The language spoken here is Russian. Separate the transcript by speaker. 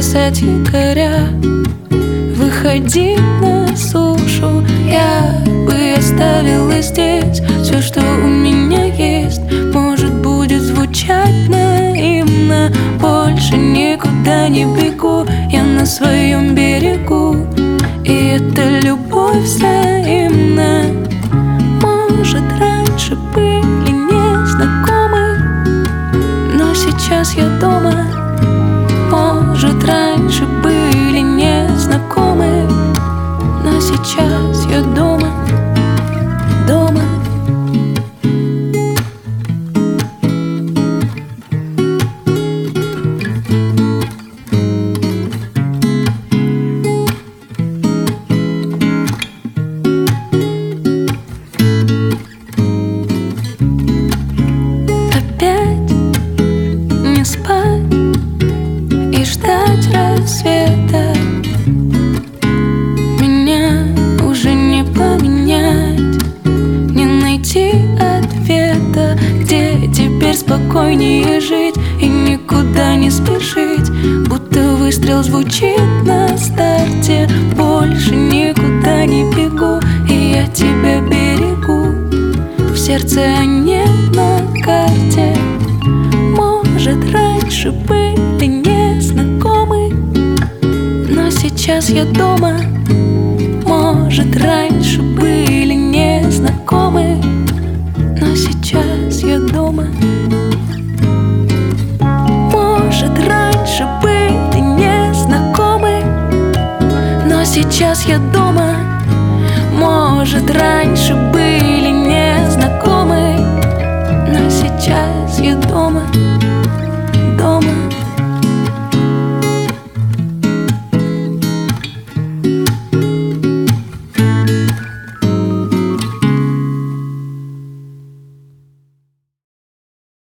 Speaker 1: бросать якоря, выходи на сушу. Я бы оставила здесь все, что у меня есть. Может, будет звучать наивно, больше никуда не бегу, я на своем берегу. И это любовь взаимна. Может, раньше были незнакомы, но сейчас я дома. Может, раньше были незнакомы, но сейчас я дома, дома. Опять не спать и ждать рассвета. Меня уже не поменять, не найти ответа. Где теперь спокойнее жить и никуда не спешить? Будто выстрел звучит на старте. Больше никуда не бегу, и я тебя берегу. В сердце, а не на карте. Может, раньше были незнакомы, но сейчас я дома. Может, раньше были незнакомы, но сейчас я дома. Может, раньше были незнакомы, но сейчас я дома. Может, раньше были незнакомы,